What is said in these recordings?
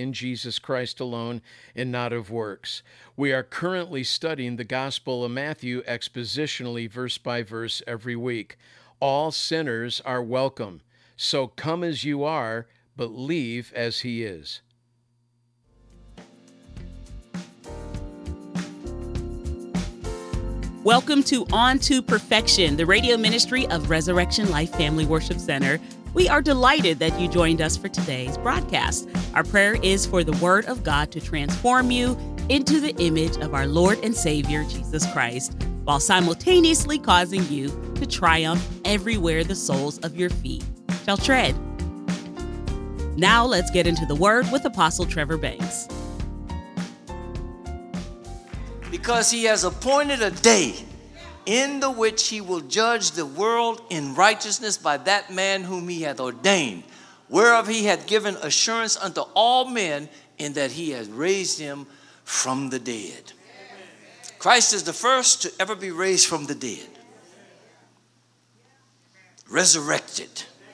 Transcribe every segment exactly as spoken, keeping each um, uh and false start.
in Jesus Christ alone and not of works. We are currently studying the Gospel of Matthew expositionally, verse by verse, every week. All sinners are welcome. So come as you are, but leave as he is. Welcome to On to Perfection, the radio ministry of Resurrection Life Family Worship Center. We are delighted that you joined us for today's broadcast. Our prayer is for the Word of God to transform you into the image of our Lord and Savior, Jesus Christ, while simultaneously causing you to triumph everywhere the soles of your feet shall tread. Now let's get into the Word with Apostle Trevor Banks. Because he has appointed a day in the which he will judge the world in righteousness by that man whom he hath ordained, whereof he hath given assurance unto all men, in that he has raised him from the dead. Christ is the first to ever be raised from the dead, resurrected,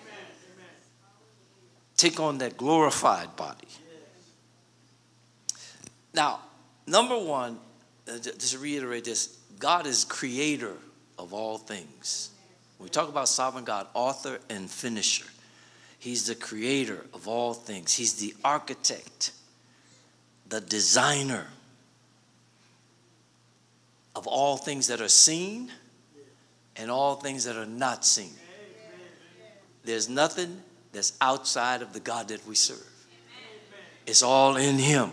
take on that glorified body. Now, number one, Uh, just to reiterate this, God is creator of all things. When we talk about sovereign God, author and finisher, he's the creator of all things. He's the architect, the designer of all things that are seen and all things that are not seen. There's nothing that's outside of the God that we serve. It's all in him.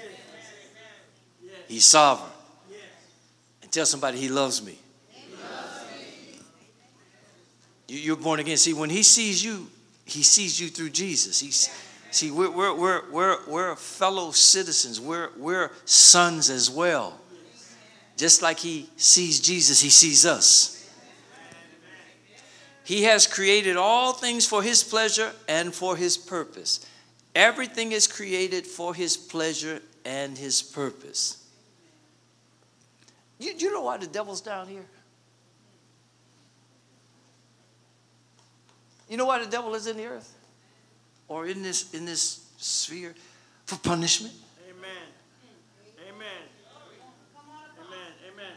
He's sovereign. Tell somebody he loves me. He loves me. You, you're born again. See, when he sees you, he sees you through Jesus. He's, see, we're, we're, we're, we're, we're fellow citizens. We're, we're sons as well. Just like he sees Jesus, he sees us. He has created all things for his pleasure and for his purpose. Everything is created for his pleasure and his purpose. You, you know why the devil's down here? You know why the devil is in the earth? Or in this in this sphere? For punishment. Amen. Amen. Amen. Amen.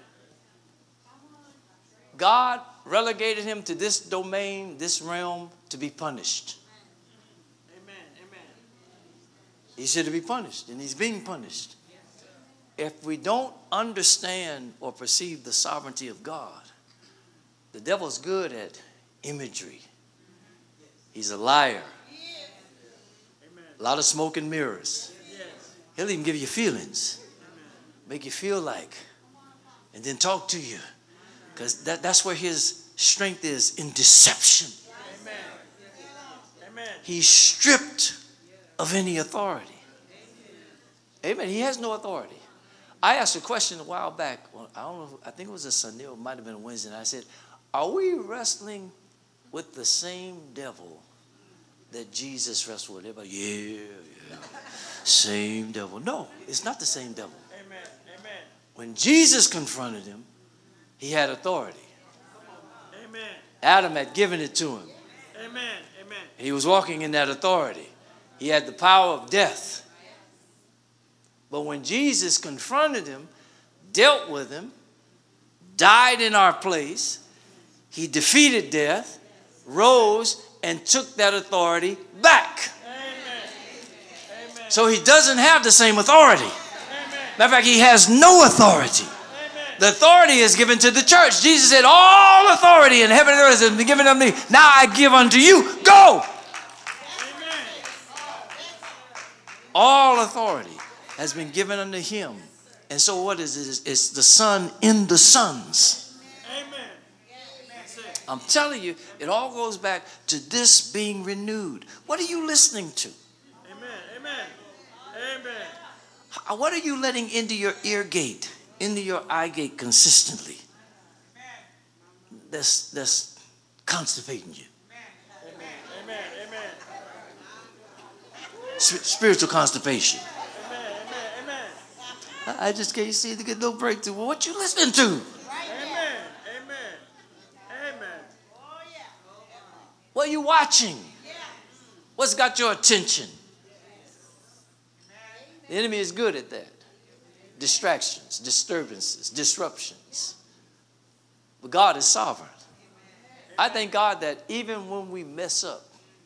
God relegated him to this domain, this realm, to be punished. Amen. Amen. He should be punished, and he's being punished. If we don't understand or perceive the sovereignty of God, the devil's good at imagery. He's a liar. A lot of smoke and mirrors. He'll even give you feelings, make you feel like, and then talk to you. Because that, that's where his strength is, in deception. He's stripped of any authority. Amen. He has no authority. I asked a question a while back. Well, I don't know. I think it was a Sunday, or it might have been a Wednesday. And I said, "Are we wrestling with the same devil that Jesus wrestled with?" Everybody, yeah, yeah, same devil. No, it's not the same devil. Amen. Amen. When Jesus confronted him, he had authority. Amen. Adam had given it to him. Amen. Amen. He was walking in that authority. He had the power of death. But when Jesus confronted him, dealt with him, died in our place, he defeated death, rose, and took that authority back. Amen. Amen. So he doesn't have the same authority. Amen. Matter of fact, he has no authority. Amen. The authority is given to the church. Jesus said, all authority in heaven and earth has been given unto me. Now I give unto you. Go! Amen. All authority has been given unto him. And so what is it? It's the Son in the sons. Amen. That's it. I'm telling you, it all goes back to this being renewed. What are you listening to? Amen. Amen. Amen. How- What are you letting into your ear gate, into your eye gate consistently? That's, that's constipating you. Amen. Amen. Amen. Sp- spiritual constipation. Amen. Amen. I I just can't see to get no breakthrough. Well, what you listening to? Amen. Amen. Amen. What are you watching? What's got your attention? The enemy is good at that. Distractions, disturbances, disruptions. But God is sovereign. I thank God that even when we mess up,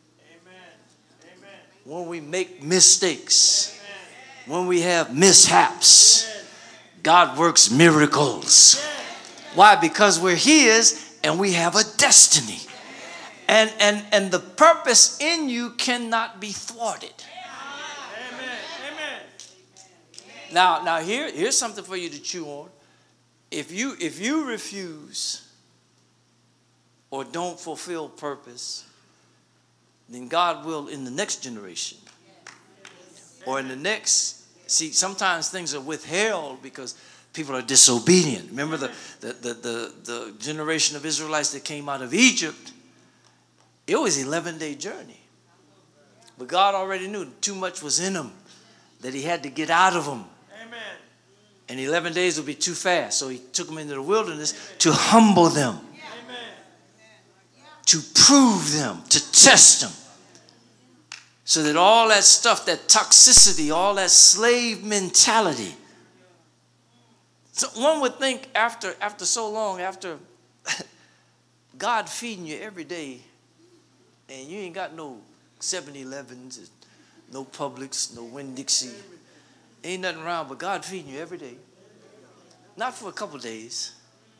when we make mistakes, when we have mishaps, God works miracles. Why? Because we're His and we have a destiny. And, and, and the purpose in you cannot be thwarted. Amen. Amen. Now, now here, here's something for you to chew on. If you, if you refuse or don't fulfill purpose, then God will in the next generation or in the next, see, sometimes things are withheld because people are disobedient. Remember the, the, the, the, the generation of Israelites that came out of Egypt, it was an eleven-day journey. But God already knew too much was in them, that He had to get out of them. Amen. And eleven days would be too fast. So He took them into the wilderness to humble them, Amen. to prove them, to test them. So that all that stuff, that toxicity, all that slave mentality. So one would think after, after so long, after God feeding you every day, and you ain't got no seven elevens, no Publix, no Winn-Dixie, ain't nothing around but God feeding you every day. Not for a couple days.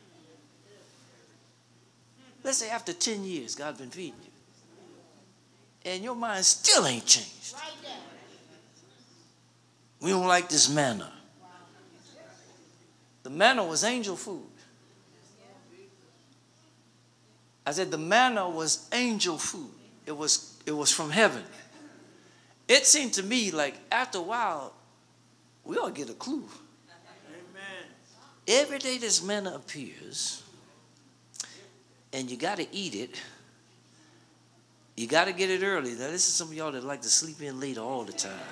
Let's say after ten years, God's been feeding you. And your mind still ain't changed. We don't like this manna. The manna was angel food. I said the manna was angel food. It was, it was from heaven. It seemed to me like after a while, we ought to get a clue. Amen. Every day this manna appears, and you got to eat it. You got to get it early. Now, this is some of y'all that like to sleep in late all the time.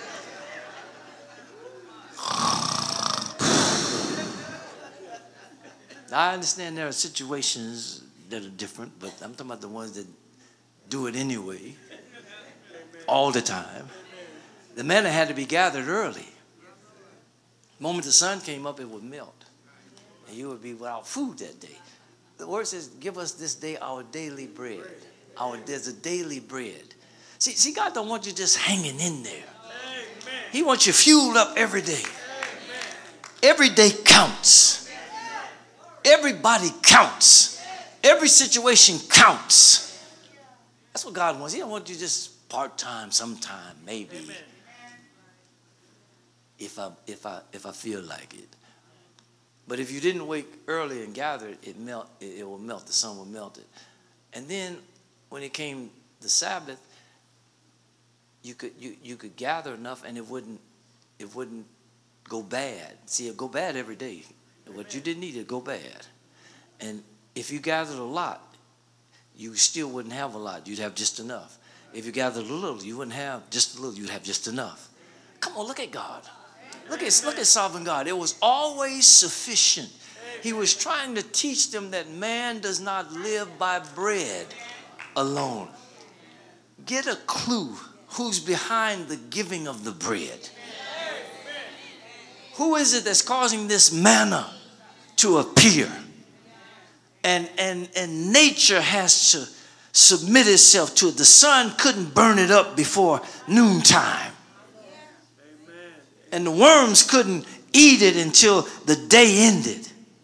I understand there are situations that are different, but I'm talking about the ones that do it anyway, all the time. The manna had to be gathered early. The moment the sun came up, it would melt, and you would be without food that day. The word says, give us this day our daily bread. Our, there's a daily bread. See, see, God don't want you just hanging in there. Amen. He wants you fueled up every day. Amen. Every day counts. Everybody counts. Every situation counts. That's what God wants. He don't want you just part-time, sometime, maybe. Amen. If I, if I, if I feel like it. But if you didn't wake early and gather it, it melt. It, it will melt. The sun will melt it. And then when it came the Sabbath, you could you, you could gather enough, and it wouldn't it wouldn't go bad. See, it go bad every day. What you didn't eat, it go bad. And if you gathered a lot, you still wouldn't have a lot. You'd have just enough. If you gathered a little, you wouldn't have just a little. You'd have just enough. Come on, look at God. Look at look at sovereign God. It was always sufficient. He was trying to teach them that man does not live by bread alone. Get a clue who's behind the giving of the bread. Who is it that's causing this manna to appear? And, and, and nature has to submit itself to it. The sun couldn't burn it up before noontime. And the worms couldn't eat it until the day ended.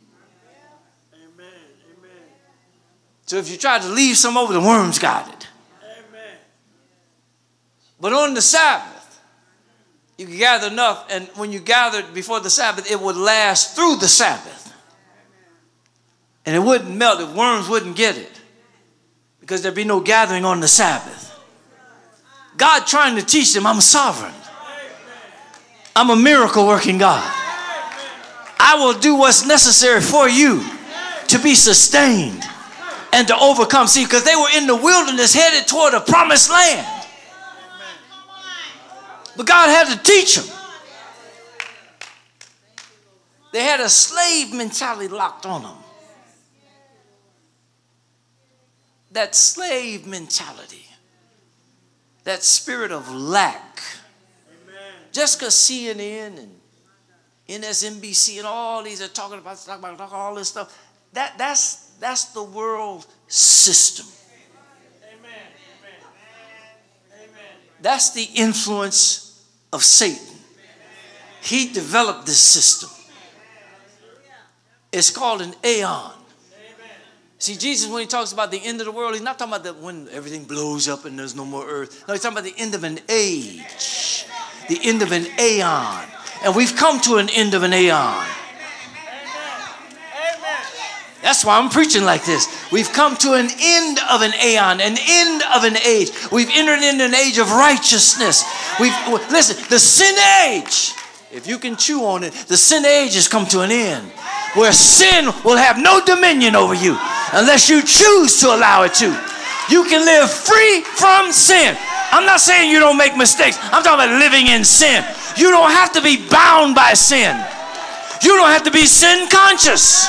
So if you tried to leave some over, the worms got it. Amen. But on the Sabbath, you could gather enough, and when you gathered before the Sabbath, it would last through the Sabbath. And it wouldn't melt. The worms wouldn't get it because there'd be no gathering on the Sabbath. God trying to teach them, I'm sovereign. I'm a miracle working God. I will do what's necessary for you to be sustained and to overcome. See, because they were in the wilderness headed toward a promised land. But God had to teach them. They had a slave mentality locked on them. That slave mentality, that spirit of lack, Just because C N N and N S N B C and all these are talking about, talking about talking all this stuff, that, that's, that's the world system. Amen. Amen. That's the influence of Satan. He developed this system. It's called an aeon. See, Jesus, when he talks about the end of the world, he's not talking about that when everything blows up and there's no more earth. No, he's talking about the end of an age, the end of an aeon. And we've come to an end of an aeon. That's why I'm preaching like this. We've come to an end of an aeon, an end of an age. We've entered into an age of righteousness. We've listen, the sin age, if you can chew on it, the sin age has come to an end, where sin will have no dominion over you unless you choose to allow it to. You can live free from sin. I'm not saying you don't make mistakes. I'm talking about living in sin. You don't have to be bound by sin. You don't have to be sin conscious.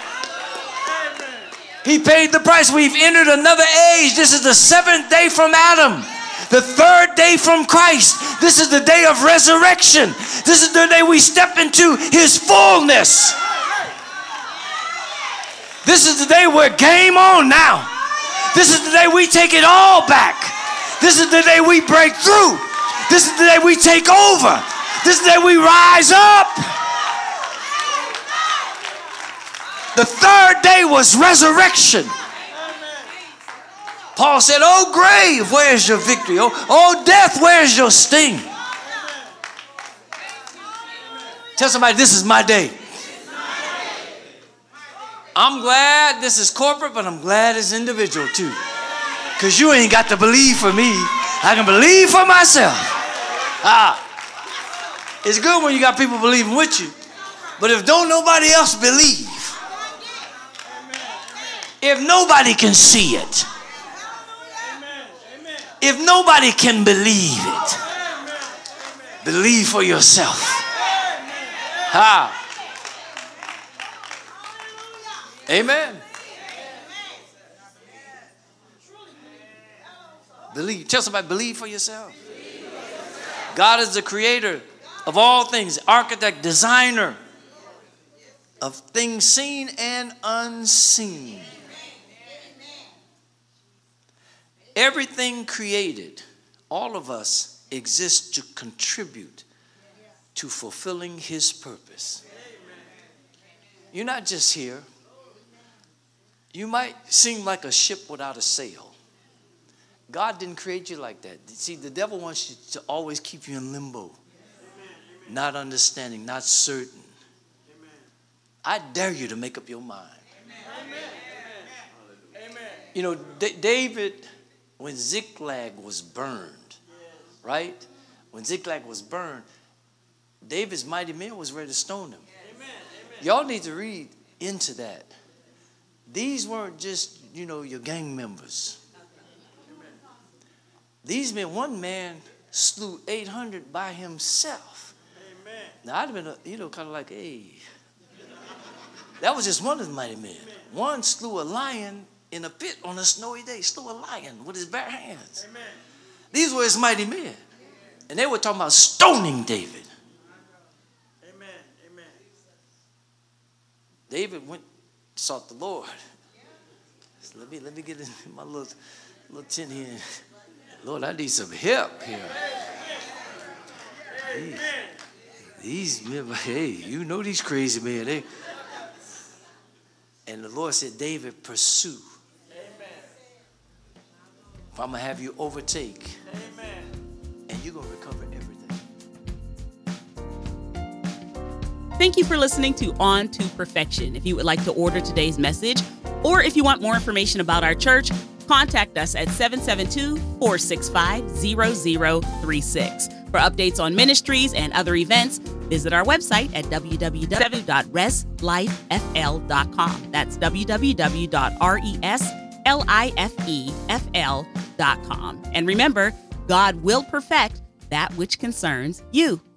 He paid the price. We've entered another age. This is the seventh day from Adam. The third day from Christ. This is the day of resurrection. This is the day we step into his fullness. This is the day we're game on now. This is the day we take it all back. This is the day we break through. This is the day we take over. This is the day we rise up. The third day was resurrection. Paul said, "Oh grave, where's your victory? Oh, oh death, where's your sting?" Tell somebody, this is my day. I'm glad this is corporate, but I'm glad it's individual too. Because you ain't got to believe for me. I can believe for myself. Ah, it's good when you got people believing with you. But if don't nobody else believe, if nobody can see it, if nobody can believe it, believe for yourself. Ha. Amen. Believe. Tell somebody, believe for yourself. God is the creator of all things, architect, designer of things seen and unseen. Everything created, all of us exist to contribute to fulfilling his purpose. You're not just here. You might seem like a ship without a sail. God didn't create you like that. See, the devil wants you to always keep you in limbo. Not understanding, not certain. I dare you to make up your mind. You know, D- David, when Ziklag was burned, right? When Ziklag was burned, David's mighty men was ready to stone him. Y'all need to read into that. These weren't just, you know, your gang members. These men, one man slew eight hundred by himself. Amen. Now, I'd have been, you know, kind of like, hey. That was just one of the mighty men. One slew a lion in a pit on a snowy day. Slew a lion with his bare hands. Amen. These were his mighty men. And they were talking about stoning David. Amen. Amen. David went, sought the Lord. So let me let me get in my little little tent here. Lord, I need some help here. These, these men, hey, you know these crazy men. They, and the Lord said, David, pursue. If I'm gonna have you overtake, and you're gonna recover everything. Thank you for listening to On to Perfection. If you would like to order today's message, or if you want more information about our church, contact us at seven seven two, four six five, zero zero three six. For updates on ministries and other events, visit our website at w w w dot res life f l dot com. That's w w w dot res life f l dot com. And remember, God will perfect that which concerns you.